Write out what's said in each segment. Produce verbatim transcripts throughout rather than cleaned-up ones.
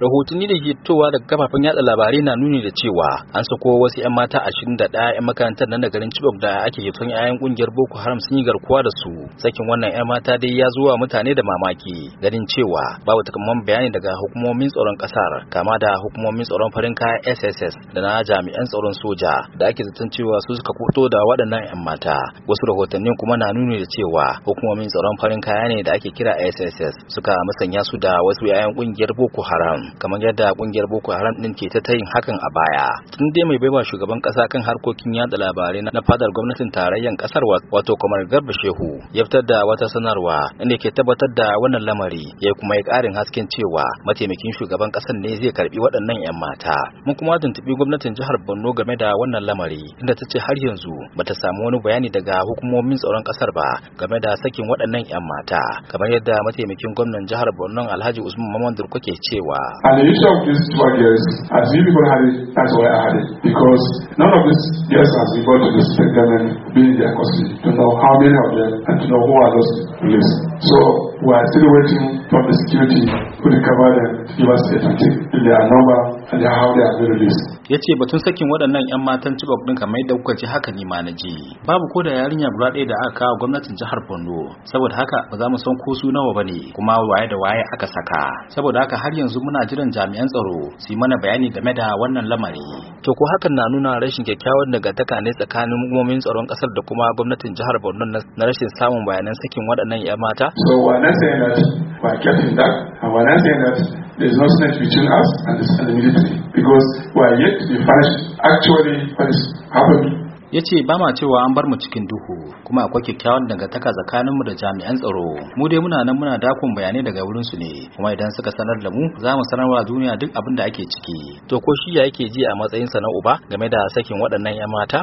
rahotanni da ke fitowa daga kafafen yada labarai na nuni da cewa an sako wasu 'yan mata ashirin da ɗaya 'yan makarantar nan da garin Chibok da ake son 'ya'yan kungiyar Boko Haram sun yi garkuwa da su. Sakin wannan 'yan mata dai ya zuwa mutane da mamaki, ganin cewa babu takamaiman bayani daga hukumomin tsaron kasar, kama da hukumomin tsaron farin kaya S S S da na jami'an tsaron soja da ake zaton cewa su suka fito da waɗannan 'yan mata. Wasu rahotannin kuma na nuni da cewa hukumomin tsaron farin kaya ne da ake kira S S S suka musanya su da wasu 'ya'yan kungiyar Boko Haram, kamar yadda kungiyar Boko Haram din ke ta tayin hakan a baya. Tun dai mai baiwa shugaban kasa kan harkokin yada labarai na fadar gwamnatin tarayyar kasar wato Kamar Garba Shehu ya fitar da wata sanarwa inda ke tabbatar da wannan lamari, ya kuma yi karin hasken cewa mataimakin shugaban kasar ne zai karbi waɗannan 'yan mata. Mun kuma tuntubi gwamnatin jihar Borno game da wannan lamari, inda ta ce har yanzu bata samu wani bayani daga hukumomin tsaron kasar ba game da sakin waɗannan 'yan mata, kamar yadda mataimakin gwamnan jihar Borno Alhaji Usman Mamman Durko ke cewa. And the issue of these two girls, as you people had it, that's why I had it. Because none of these girls has been brought to the state government being in their custody to know how many of them and to know who are those police. So we are still waiting for the security to recover them, to give us a statistic in their number and how they are being released. Ya ce batun sakin waɗannan 'yan matan Chibok ɗin kamar yadda kuka ji haka ne ma na ji. Babu ko da yarinya guda ɗaya da aka kawo gwamnatin jihar Borno, saboda haka ba za mu san ko su nawa bane kuma waye da waye aka saka. Saboda haka har yanzu muna jiran jami'an tsaro su yi mana bayani game da wannan lamari. To ko hakan na nuna rashin kyakkyawan dangantaka ne tsakanin hukumomin tsaron ƙasar da kuma gwamnatin jihar Borno na rashin samun bayanan sakin waɗannan 'yan mata? So we're not saying that we're getting that, and we're not saying that there's no snitch between us and the, and the military, because we are yet to be finished actually what is happening. Ya ce ba ma cewa an bar mu cikin duhu, kuma akwai kyakkyawan dangantaka tsakaninmu da jami'an tsaro. Mu dai muna nan muna dakon bayanai daga wurin su ne, kuma idan suka sanar da mu za mu sanarwa duniya duk abin da ake ciki. To ko shi ya yake ji a matsayin sa na uba game da sakin waɗannan 'yan mata?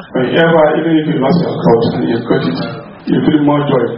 You feel more joy.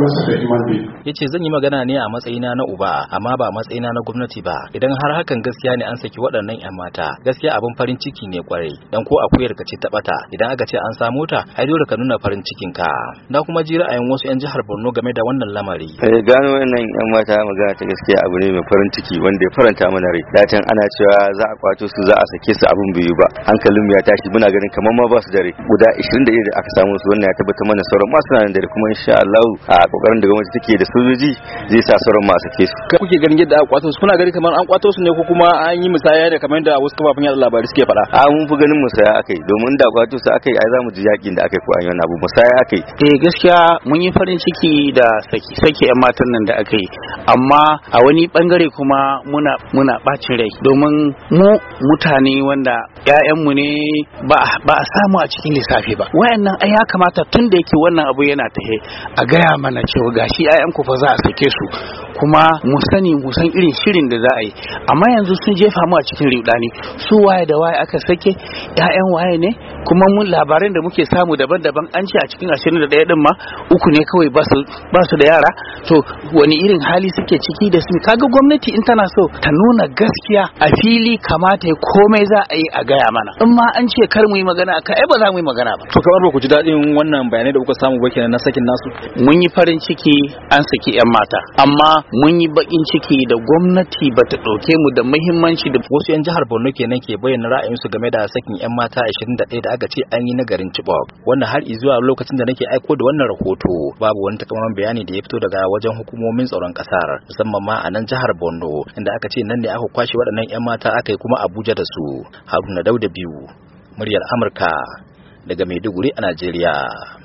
Ya ce zan yi magana ne a matsayina na uba, amma ba matsayina na gwamnati ba. Idan har hakan gaskiya ne an saki waɗannan 'yan mata, gaskiya abin farin ciki ne kwarai. Dan ko akuyar ka ce ta bata, idan aka ce an samu ta, ai dole ka nuna farin cikin ka. Na kuma ji ra'ayin wasu 'yan jihar Borno game da wannan lamari. Eh gano wannan 'yan mata magana ta gaskiya abu ne mai farin ciki wanda ya faranta mana rai. Datan ana cewa za a kwato su, za a sake su, abin bai yi ba. Hankalin mu ya tashi, muna ganin kamar ma ba su dare. Guda ashirin da ɗaya da aka samu su, wannan ya tabbata mana sauran ma suna nan dare, kuma insha Allah a kokarin da gwamnati take da sojoji zai sa sauran masu ke su. Kuke ganin yadda aka kwato su, kuna gani kamar an kwato su ne ko kuma an yi musaya da kamar da wasu kafafen yada labarai suke faɗa? A mun fi ganin musaya akai, domin da kwato su akai ai zamu ji yakin da akai ko an yi wani abu, musaya akai. Eh gaskiya mun yi farin ciki da saki saki yan matan nan da akai, amma a wani bangare kuma muna muna bacin rai, domin mu mutane wanda ƴaƴanmu ne ba ba a samu a cikin lissafi ba. Wayannan ai ya kamata tun da yake wannan abu yana tahe a gaya mana cewa gashi ƴaƴan ku fa za a sake su, kuma mu sani mu san irin shirin da za a yi. Amma yanzu sun jefa mu a cikin riudani, su waye da waye aka sake, ƴaƴan waye ne, kuma mun labaran da muke samu daban-daban an ce a cikin ashirin da ɗaya din ma uku ne kawai ba su ba su da yara. To wani irin hali suke ciki da su? Kaga gwamnati in tana so ta nuna gaskiya a fili, kamata ya komai za a yi a gaya mana. In ma an ce kar mu yi magana akai, ai ba za mu yi magana ba. To kamar ba ku ji daɗin wannan bayanai da kuka samu ba kenan na sakin nasu? Mun yi farin ciki an saki 'yan mata, amma mun yi bakin ciki da gwamnati bata ɗauke mu da muhimmanci da. Wasu 'yan jihar Borno kenan ke bayyana ra'ayinsu game da sakin 'yan mata ashirin da ɗaya da aka ce an yi na garin Chibok. Wannan har zuwa lokacin da nake aiko da wannan rahoto babu wani takamaiman bayani da ya fito daga wajen hukumomin tsaron kasar, musamman ma a nan jihar Borno, inda aka ce nan ne aka kwashe waɗannan 'yan mata aka yi kuma Abuja da su. Haruna Dauda biyu, muryar Amurka daga Maiduguri a Najeriya.